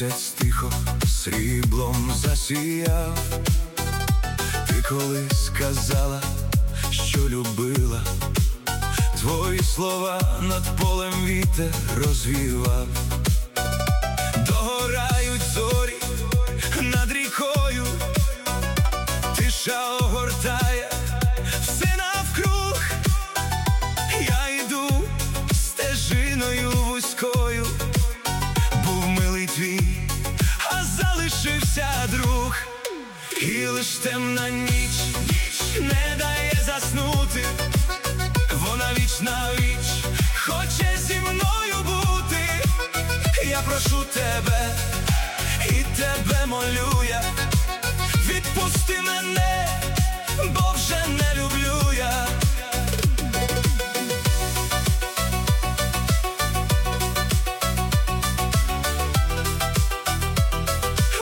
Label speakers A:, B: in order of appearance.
A: Місяць тихо сріблом засіяв. Ти колись сказала, що любила. Твої слова над полем вітер розвівав. Догорають зорі над рікою, тиша огортає все навкруг. Я йду стежиною вузькою, був милий твій, а залишився друг. І лиш темна ніч не дає заснути, вона віч на віч хоче зі мною бути. Я прошу тебе і тебе молю я, відпусти мене, бо вже